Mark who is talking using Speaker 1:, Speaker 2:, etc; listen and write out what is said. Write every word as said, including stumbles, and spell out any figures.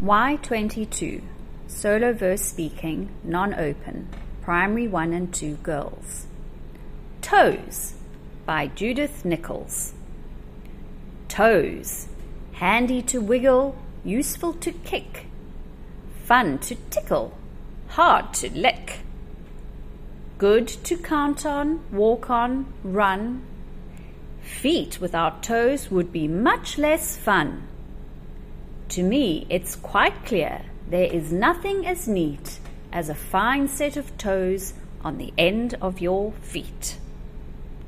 Speaker 1: Y twenty-two, solo verse speaking, non-open, primary one and two girls. Toes by Judith Nichols. Toes, handy to wiggle, useful to kick, fun to tickle, hard to lick, good to count on, walk on, run. Feet without toes would be much less fun. To me, it's quite clear there is nothing as neat as a fine set of toes on the end of your feet.